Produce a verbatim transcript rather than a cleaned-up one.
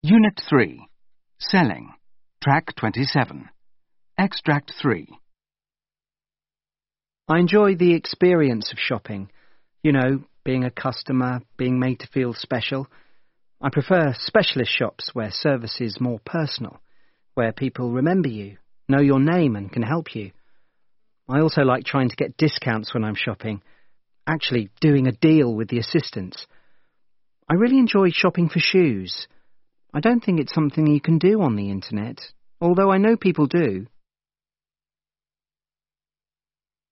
Unit three. Selling. Track twenty-seven. Extract three. I enjoy the experience of shopping. You know, being a customer, being made to feel special. I prefer specialist shops where service is more personal, where people remember you, know your name and can help you. I also like trying to get discounts when I'm shopping, actually doing a deal with the assistants. I really enjoy shopping for shoes. I don't think it's something you can do on the internet, although I know people do.